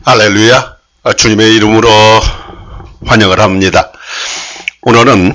할렐루야. 주님의 이름으로 환영을 합니다. 오늘은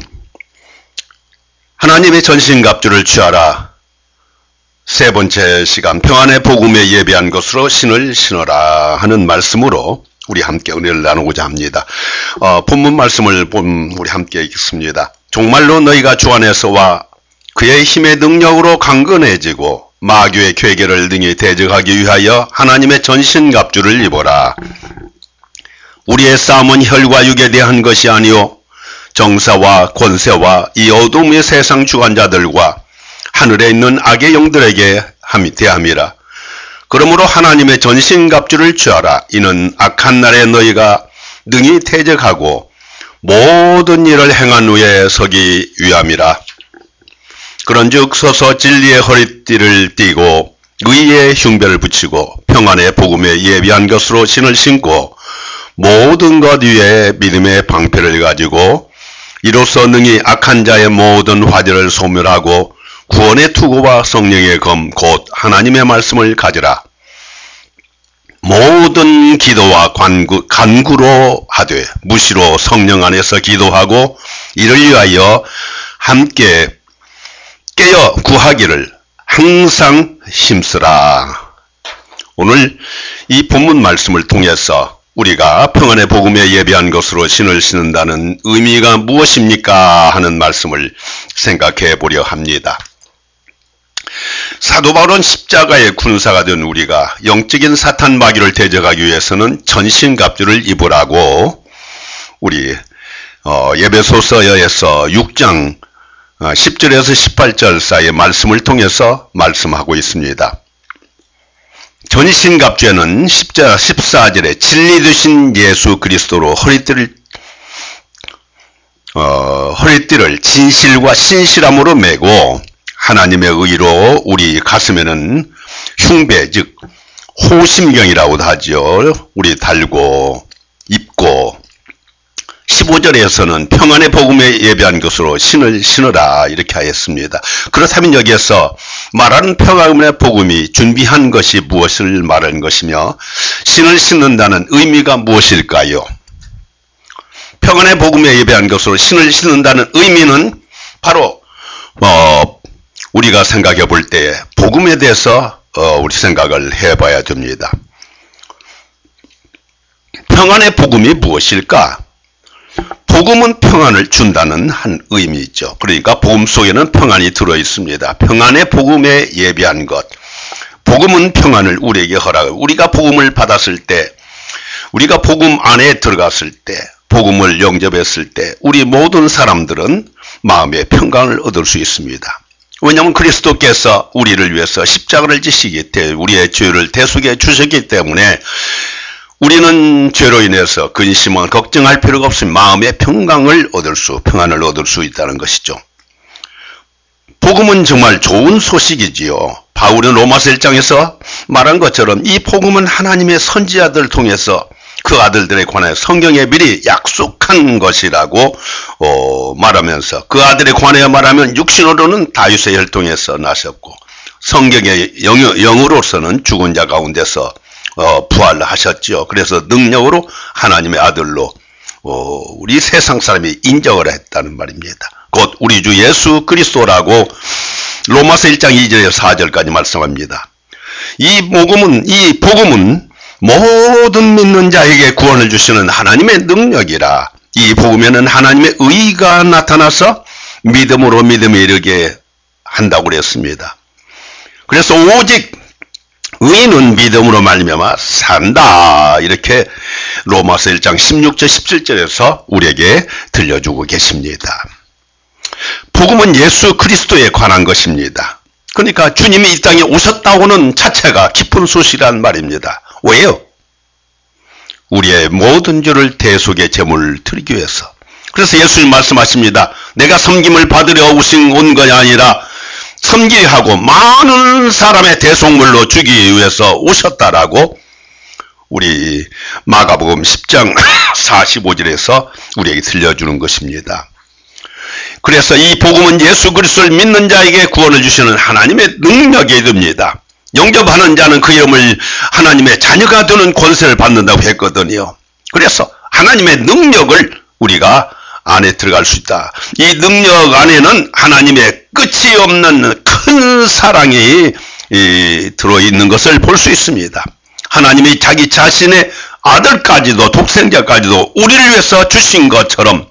하나님의 전신갑주를 취하라, 세 번째 시간 평안의 복음에 예비한 것으로 신을 신어라 하는 말씀으로 우리 함께 은혜를 나누고자 합니다. 본문 말씀을 우리 함께 읽습니다. 정말로 너희가 주 안에서와 그의 힘의 능력으로 강건해지고 마귀의 괴계를 능히 대적하기 위하여 하나님의 전신갑주를 입어라. 우리의 싸움은 혈과 육에 대한 것이 아니요 정사와 권세와 이 어둠의 세상 주관자들과 하늘에 있는 악의 영들에게 대함이라. 그러므로 하나님의 전신갑주를 취하라. 이는 악한 날에 너희가 능히 대적하고 모든 일을 행한 후에 서기 위함이라. 그런즉 서서 진리의 허리띠를 띠고 의의 흉배를 붙이고 평안의 복음에 예비한 것으로 신을 신고 모든 것 위에 믿음의 방패를 가지고 이로써 능히 악한 자의 모든 화제를 소멸하고 구원의 투구와 성령의 검 곧 하나님의 말씀을 가지라. 모든 기도와 간구로 하되 무시로 성령 안에서 기도하고 이를 위하여 함께 깨어 구하기를 항상 힘쓰라. 오늘 이 본문 말씀을 통해서 우리가 평안의 복음에 예비한 것으로 신을 신는다는 의미가 무엇입니까 하는 말씀을 생각해 보려 합니다. 사도 바울은 십자가의 군사가 된 우리가 영적인 사탄 마귀를 대적하기 위해서는 전신갑주를 입으라고 우리 에베소서에서 6장 10절에서 18절 사이의 말씀을 통해서 말씀하고 있습니다. 전신갑주에는 14절에 진리 되신 예수 그리스도로 허리띠를 진실과 신실함으로 메고 하나님의 의로 우리 가슴에는 흉배 즉 호심경이라고도 하죠. 우리 달고 입고 15절에서는 평안의 복음에 예비한 것으로 신을 신어라 이렇게 하였습니다. 그렇다면 여기에서 말하는 평안의 복음이 준비한 것이 무엇을 말하는 것이며 신을 신는다는 의미가 무엇일까요? 평안의 복음에 예비한 것으로 신을 신는다는 의미는 바로 우리가 생각해 볼 때 복음에 대해서 우리 생각을 해봐야 됩니다. 평안의 복음이 무엇일까? 복음은 평안을 준다는 한 의미죠. 그러니까 복음 속에는 평안이 들어 있습니다. 평안의 복음에 예비한 것. 복음은 평안을 우리에게 허락을. 우리가 복음을 받았을 때, 우리가 복음 안에 들어갔을 때, 복음을 영접했을 때 우리 모든 사람들은 마음의 평강을 얻을 수 있습니다. 왜냐하면 그리스도께서 우리를 위해서 십자가를 지시기 때문에 우리의 죄를 대속해 주셨기 때문에 우리는 죄로 인해서 근심은 걱정할 필요가 없으면 마음의 평강을 평안을 얻을 수 있다는 것이죠. 복음은 정말 좋은 소식이지요. 바울은 로마서 1장에서 말한 것처럼 이 복음은 하나님의 선지자들을 통해서 그 아들들에 관해 성경에 미리 약속한 것이라고 말하면서 그 아들에 관하여 말하면 육신으로는 다윗의 혈통에서 나셨고 성경의 영으로서는 죽은 자 가운데서 부활하셨죠. 그래서 능력으로 하나님의 아들로 우리 세상 사람이 인정을 했다는 말입니다. 곧 우리 주 예수 그리스도라고 로마서 1장 2절에서 4절까지 말씀합니다. 이 복음은 모든 믿는 자에게 구원을 주시는 하나님의 능력이라. 이 복음에는 하나님의 의가 나타나서 믿음으로 믿음에 이르게 한다고 그랬습니다. 그래서 오직 의인은 믿음으로 말미암아 산다. 이렇게 로마서 1장 16절 17절에서 우리에게 들려주고 계십니다. 복음은 예수 그리스도에 관한 것입니다. 그러니까 주님이 이 땅에 오셨다고는 자체가 기쁜 소식이란 말입니다. 왜요? 우리의 모든 죄를 대속의 제물을 드리기 위해서. 그래서 예수님 말씀하십니다. 내가 섬김을 받으려 온 것이 아니라 섬기게 하고 많은 사람의 대속물로 주기 위해서 오셨다라고 우리 마가복음 10장 45절에서 우리에게 들려주는 것입니다. 그래서 이 복음은 예수 그리스도를 믿는 자에게 구원을 주시는 하나님의 능력이 됩니다. 영접하는 자는 그 이름을 하나님의 자녀가 되는 권세를 받는다고 했거든요. 그래서 하나님의 능력을 우리가 안에 들어갈 수 있다. 이 능력 안에는 하나님의 끝이 없는 큰 사랑이 들어있는 것을 볼 수 있습니다. 하나님이 자기 자신의 아들까지도 독생자까지도 우리를 위해서 주신 것처럼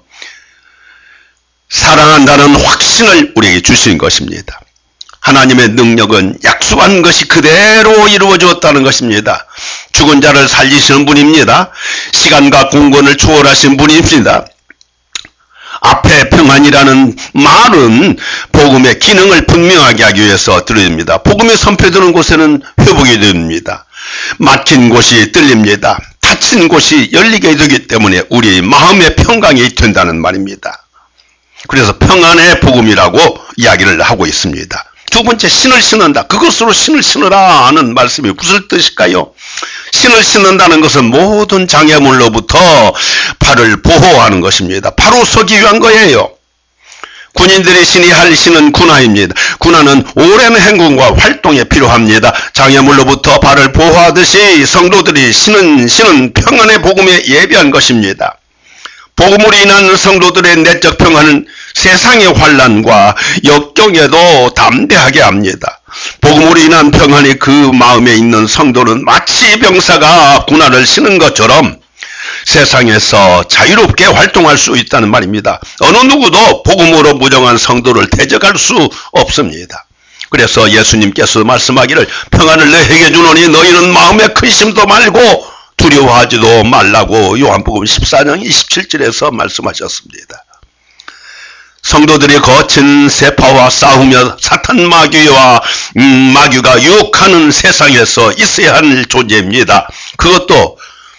사랑한다는 확신을 우리에게 주신 것입니다. 하나님의 능력은 약속한 것이 그대로 이루어졌다는 것입니다. 죽은 자를 살리시는 분입니다. 시간과 공간을 초월하신 분입니다. 앞에 평안이라는 말은 복음의 기능을 분명하게 하기 위해서 들어집니다. 복음이 선포되는 곳에는 회복이 됩니다. 막힌 곳이 뚫립니다. 닫힌 곳이 열리게 되기 때문에 우리 마음의 평강이 된다는 말입니다. 그래서 평안의 복음이라고 이야기를 하고 있습니다. 두 번째, 신을 신는다. 그것으로 신을 신으라 하는 말씀이 무슨 뜻일까요? 신을 신는다는 것은 모든 장애물로부터 발을 보호하는 것입니다. 바로 서기 위한 거예요. 군인들이 신이 할 신은 군화입니다. 군화는 오랜 행군과 활동에 필요합니다. 장애물로부터 발을 보호하듯이 성도들이 신은 평안의 복음에 예비한 것입니다. 복음으로 인한 성도들의 내적 평안은 세상의 환난과 역경에도 담대하게 합니다. 복음으로 인한 평안이 그 마음에 있는 성도는 마치 병사가 군화를 신은 것처럼 세상에서 자유롭게 활동할 수 있다는 말입니다. 어느 누구도 복음으로 무정한 성도를 대적할 수 없습니다. 그래서 예수님께서 말씀하기를 평안을 너희에게 주노니 너희는 마음에 근심도 말고 두려워하지도 말라고 요한복음 14장 27절에서 말씀하셨습니다. 성도들이 거친 세파와 싸우며 사탄 마귀가 유혹하는 세상에서 있어야 할 존재입니다. 그것도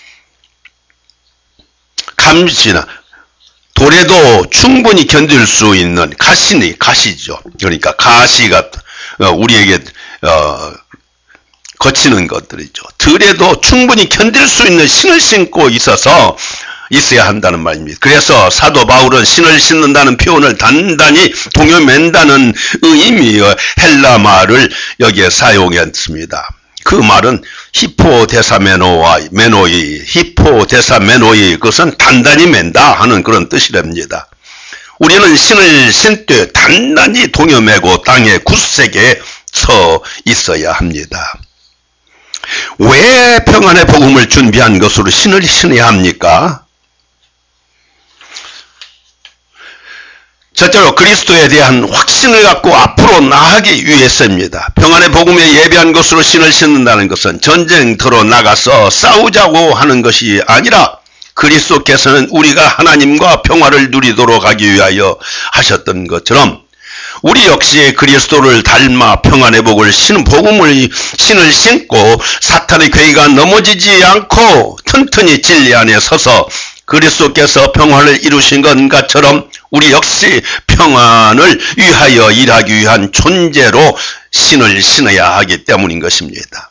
감시나 돌에도 충분히 견딜 수 있는 가시죠. 그러니까 가시가 우리에게 거치는 것들이죠. 들에도 충분히 견딜 수 있는 신을 신고 있어야 한다는 말입니다. 그래서 사도 바울은 신을 신는다는 표현을 단단히 동요맨다는 의미의 헬라 말을 여기에 사용했습니다. 그 말은 히포데사메노이, 그것은 단단히 맨다 하는 그런 뜻이랍니다. 우리는 신을 신되 단단히 동요매고 땅에 굳세게 서 있어야 합니다. 왜 평안의 복음을 준비한 것으로 신을 신어야 합니까? 첫째로 그리스도에 대한 확신을 갖고 앞으로 나아가기 위해서입니다. 평안의 복음에 예비한 것으로 신을 신는다는 것은 전쟁터로 나가서 싸우자고 하는 것이 아니라 그리스도께서는 우리가 하나님과 평화를 누리도록 하기 위하여 하셨던 것처럼 우리 역시 그리스도를 닮아 평안의 복을 신을 신고 사탄의 괴이가 넘어지지 않고 튼튼히 진리 안에 서서 그리스도께서 평화를 이루신 것처럼 우리 역시 평안을 위하여 일하기 위한 존재로 신을 신어야 하기 때문인 것입니다.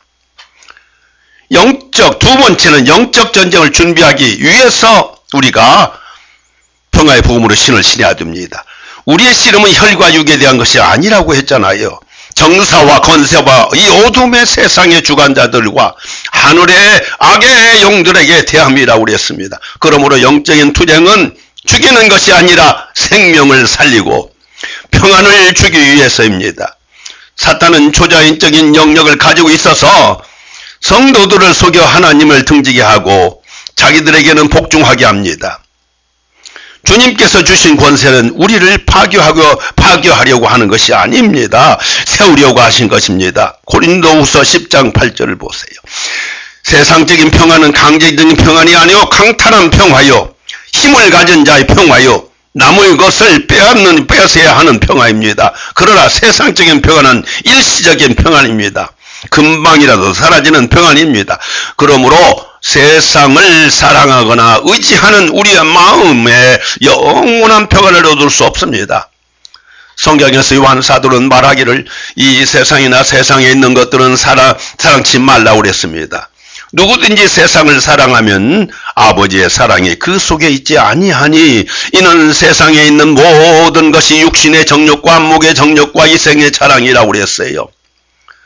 두 번째는 영적 전쟁을 준비하기 위해서 우리가 평화의 복음으로 신을 신어야 됩니다. 우리의 씨름은 혈과 육에 대한 것이 아니라고 했잖아요. 정사와 건세와 이 어둠의 세상의 주관자들과 하늘의 악의 영들에게 대함이라고 그랬습니다. 그러므로 영적인 투쟁은 죽이는 것이 아니라 생명을 살리고 평안을 주기 위해서입니다. 사탄은 초자연적인 영역을 가지고 있어서 성도들을 속여 하나님을 등지게 하고 자기들에게는 복종하게 합니다. 주님께서 주신 권세는 우리를 파괴하려고 하는 것이 아닙니다. 세우려고 하신 것입니다. 고린도후서 10장 8절을 보세요. 세상적인 평화는 강제적인 평안이 아니요 강탈한 평화요 힘을 가진 자의 평화요 남의 것을 빼앗아야 하는 평화입니다. 그러나 세상적인 평화는 일시적인 평안입니다. 금방이라도 사라지는 평안입니다. 그러므로 세상을 사랑하거나 의지하는 우리의 마음에 영원한 평안을 얻을 수 없습니다. 성경에서 요한 사도는 말하기를 이 세상이나 세상에 있는 것들은 사랑치 말라고 그랬습니다. 누구든지 세상을 사랑하면 아버지의 사랑이 그 속에 있지 아니하니 이는 세상에 있는 모든 것이 육신의 정욕과 안목의 정욕과 이생의 자랑이라고 그랬어요.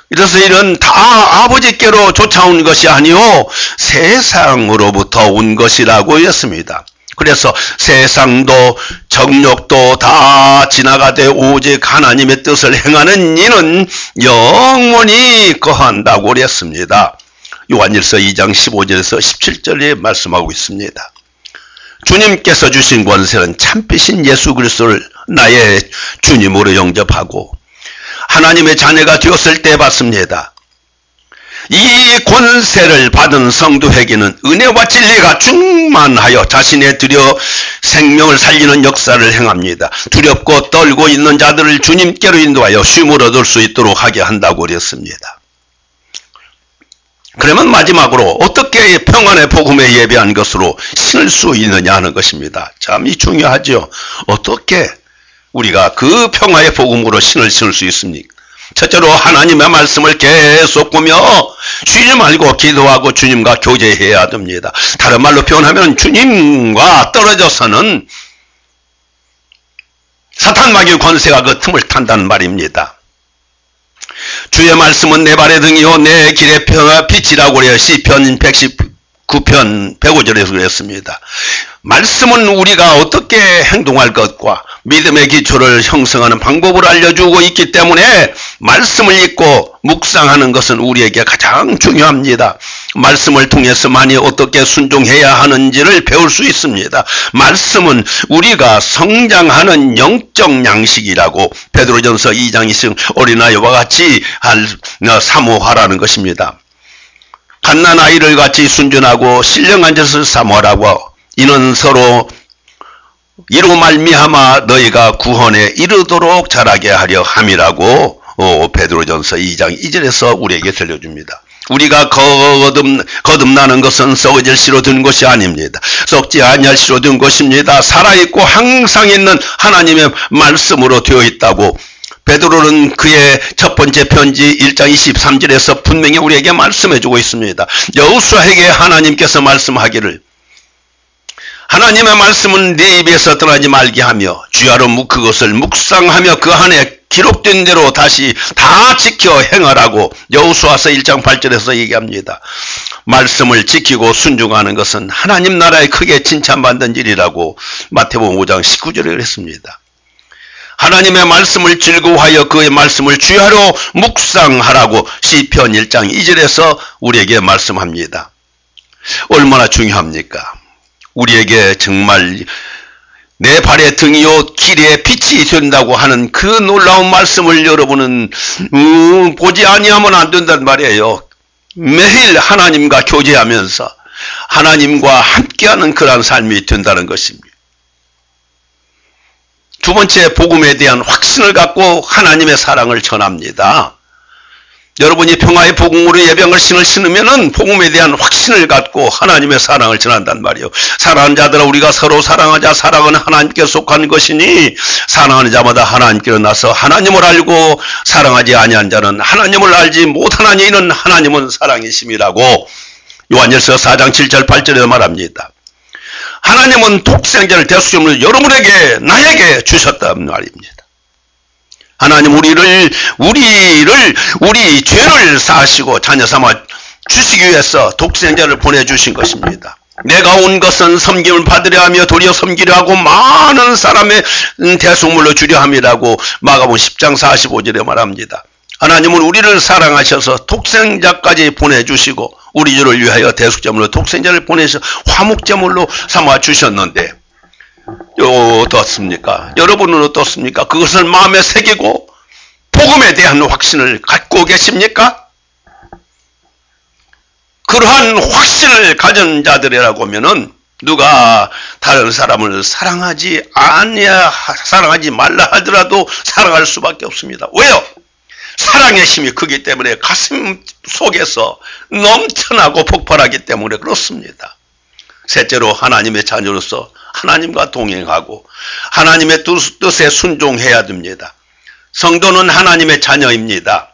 이래서 이런 다 아버지께로 쫓아온 것이 아니요 세상으로부터 온 것이라고 했습니다. 그래서 세상도 정욕도 다 지나가되 오직 하나님의 뜻을 행하는 이는 영원히 거한다고 그랬습니다. 요한일서 2장 15절에서 17절에 말씀하고 있습니다. 주님께서 주신 권세는 참빛인 예수 그리스도를 나의 주님으로 영접하고 하나님의 자녀가 되었을 때 받습니다. 이 권세를 받은 성도에게는 은혜와 진리가 충만하여 자신의 드려 생명을 살리는 역사를 행합니다. 두렵고 떨고 있는 자들을 주님께로 인도하여 쉼을 얻을 수 있도록 하게 한다고 그랬습니다. 그러면 마지막으로 어떻게 평안의 복음에 예배한 것으로 신을 수 있느냐 하는 것입니다. 참 중요하죠. 어떻게 우리가 그 평화의 복음으로 신을 신을 수 있습니까? 첫째로 하나님의 말씀을 계속 보며 쉬지 말고 기도하고 주님과 교제해야 됩니다. 다른 말로 표현하면 주님과 떨어져서는 사탄 마귀의 권세가 그 틈을 탄다는 말입니다. 주의 말씀은 내 발의 등이요 내 길의 빛이라고 해요. 시편 119편 105절에서 그랬습니다. 말씀은 우리가 어떻게 행동할 것과 믿음의 기초를 형성하는 방법을 알려주고 있기 때문에 말씀을 읽고 묵상하는 것은 우리에게 가장 중요합니다. 말씀을 통해서만이 어떻게 순종해야 하는지를 배울 수 있습니다. 말씀은 우리가 성장하는 영적 양식이라고 베드로전서 2장 20 어린아이와 같이 사모하라는 것입니다. 갓난아이를 같이 순전하고 신령한 짓을 사모하라고 이는 서로 이로 말미암아 너희가 구원에 이르도록 자라게 하려 함이라고 베드로전서 2장 2절에서 우리에게 들려줍니다. 우리가 거듭나는 것은 썩어질 씨로 든 것이 아닙니다. 썩지 아니할 씨로 든 것입니다. 살아있고 항상 있는 하나님의 말씀으로 되어 있다고 베드로는 그의 첫 번째 편지 1장 23절에서 분명히 우리에게 말씀해주고 있습니다. 여호수아에게 하나님께서 말씀하기를 하나님의 말씀은 네 입에서 떠나지 말게 하며 주야로 그것을 묵상하며 그 안에 기록된 대로 다시 다 지켜 행하라고 여호수아서 1장 8절에서 얘기합니다. 말씀을 지키고 순종하는 것은 하나님 나라에 크게 칭찬받는 일이라고 마태복음 5장 19절에 그랬습니다. 하나님의 말씀을 즐거워하여 그의 말씀을 주야로 묵상하라고 시편 1장 2절에서 우리에게 말씀합니다. 얼마나 중요합니까? 우리에게 정말 내 발의 등이요 길의 빛이 된다고 하는 그 놀라운 말씀을 여러분은 보지 아니하면 안 된단 말이에요. 매일 하나님과 교제하면서 하나님과 함께하는 그런 삶이 된다는 것입니다. 두 번째, 복음에 대한 확신을 갖고 하나님의 사랑을 전합니다. 여러분이 평화의 복음으로 예배한 신을 신으면은 복음에 대한 확신을 갖고 하나님의 사랑을 전한단 말이에요. 사랑하는 자들아 우리가 서로 사랑하자. 사랑은 하나님께 속한 것이니 사랑하는 자마다 하나님께로 나서 하나님을 알고 사랑하지 아니한 자는 하나님을 알지 못하나니 이는 하나님은 사랑이심이라고 요한일서 4장 7절 8절에 말합니다. 하나님은 독생자를 대속제물로 여러분에게 나에게 주셨단 말입니다. 하나님 우리 죄를 사하시고 자녀 삼아 주시기 위해서 독생자를 보내주신 것입니다. 내가 온 것은 섬김을 받으려 하며 도리어 섬기려 하고 많은 사람의 대속물로 주려 함이라고 마가복음 10장 45절에 말합니다. 하나님은 우리를 사랑하셔서 독생자까지 보내주시고 우리 죄를 위하여 대속제물로 독생자를 보내셔 화목제물로 삼아 주셨는데 어떻습니까? 여러분은 어떻습니까? 그것을 마음에 새기고 복음에 대한 확신을 갖고 계십니까? 그러한 확신을 가진 자들이라고 하면은 누가 다른 사람을 사랑하지 말라 하더라도 사랑할 수밖에 없습니다. 왜요? 사랑의 힘이 크기 때문에 가슴 속에서 넘쳐나고 폭발하기 때문에 그렇습니다. 셋째로 하나님의 자녀로서 하나님과 동행하고 하나님의 뜻에 순종해야 됩니다. 성도는 하나님의 자녀입니다.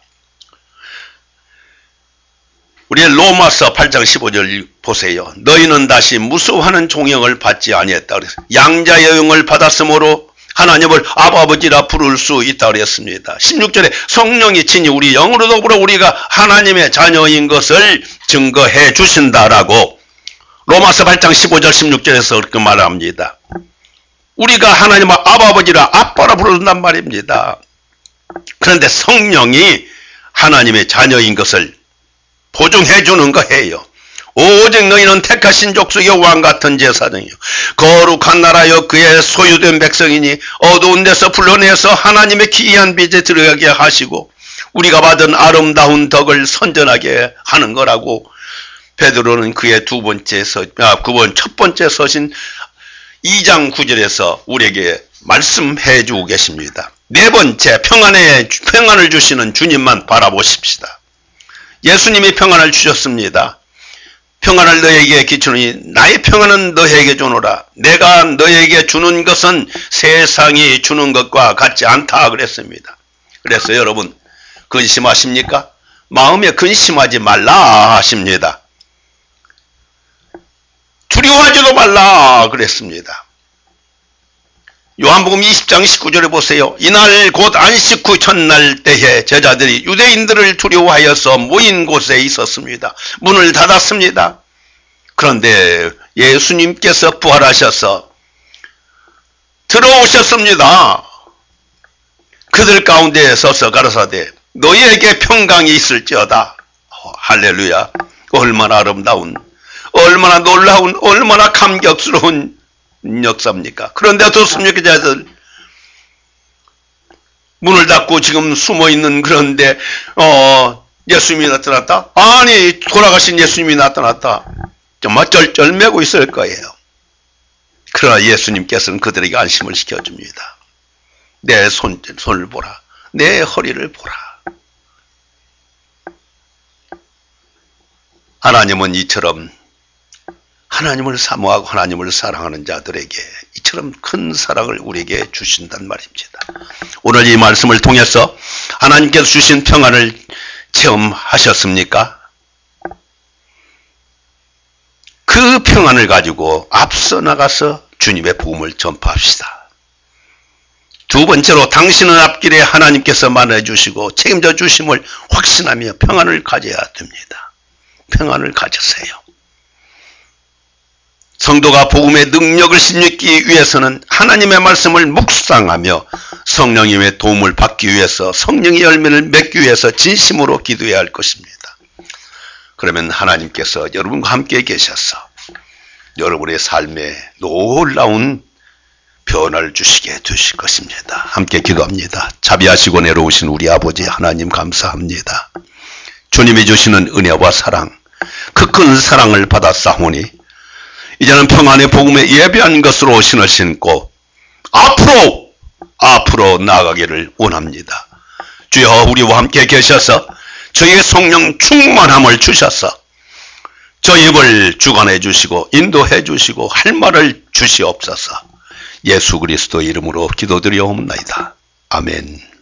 우리의 로마서 8장 15절 보세요. 너희는 다시 무수하는 종형을 받지 아니했다. 그래서 양자의 영을 받았으므로 하나님을 아버지라 부를 수 있다고 그랬습니다. 16절에 성령이 친히 우리 영으로 더불어 우리가 하나님의 자녀인 것을 증거해 주신다라고 로마서 8장 15절 16절에서 그렇게 말합니다. 우리가 하나님을 아버지라 아빠라 부른단 말입니다. 그런데 성령이 하나님의 자녀인 것을 보증해 주는 거예요. 오직 너희는 택하신 족속의 왕같은 제사장이요 거룩한 나라여 그의 소유된 백성이니 어두운 데서 불러내서 하나님의 기이한 빛에 들어가게 하시고 우리가 받은 아름다운 덕을 선전하게 하는 거라고 베드로는 그의 첫 번째 서신 2장 9절에서 우리에게 말씀해 주고 계십니다. 네 번째, 평안을 주시는 주님만 바라보십시다. 예수님이 평안을 주셨습니다. 평안을 너에게 기초니 나의 평안은 너에게 주노라. 내가 너에게 주는 것은 세상이 주는 것과 같지 않다 그랬습니다. 그래서 여러분 근심하십니까? 마음에 근심하지 말라 하십니다. 두려워하지도 말라 그랬습니다. 요한복음 20장 19절에 보세요. 이날 곧 안식 후 첫날 때에 제자들이 유대인들을 두려워하여서 모인 곳에 있었습니다. 문을 닫았습니다. 그런데 예수님께서 부활하셔서 들어오셨습니다. 그들 가운데 서서 가라사대 너희에게 평강이 있을지어다. 할렐루야. 얼마나 아름다운, 얼마나 놀라운, 얼마나 감격스러운 역사입니까? 그런데 좋습니까? 자들 문을 닫고 지금 숨어있는 그런데 예수님이 나타났다? 아니 돌아가신 예수님이 나타났다. 정말 쩔쩔매고 있을 거예요. 그러나 예수님께서는 그들에게 안심을 시켜줍니다. 내 손을 보라. 내 허리를 보라. 하나님은 이처럼 하나님을 사모하고 하나님을 사랑하는 자들에게 이처럼 큰 사랑을 우리에게 주신단 말입니다. 오늘 이 말씀을 통해서 하나님께서 주신 평안을 체험하셨습니까? 그 평안을 가지고 앞서 나가서 주님의 복음을 전파합시다. 두 번째로 당신은 앞길에 하나님께서 만나주시고 책임져 주심을 확신하며 평안을 가져야 됩니다. 평안을 가졌어요. 성도가 복음의 능력을 힘입기 위해서는 하나님의 말씀을 묵상하며 성령님의 도움을 받기 위해서 성령의 열매를 맺기 위해서 진심으로 기도해야 할 것입니다. 그러면 하나님께서 여러분과 함께 계셔서 여러분의 삶에 놀라운 변화를 주시게 되실 것입니다. 함께 기도합니다. 자비하시고 내려오신 우리 아버지 하나님 감사합니다. 주님이 주시는 은혜와 사랑, 그 큰 사랑을 받았사오니 이제는 평안의 복음에 예배한 것으로 신을 신고 앞으로 나아가기를 원합니다. 주여 우리와 함께 계셔서 저희의 성령 충만함을 주셔서 저희 입을 주관해 주시고 인도해 주시고 할 말을 주시옵소서. 예수 그리스도 이름으로 기도드리옵나이다. 아멘.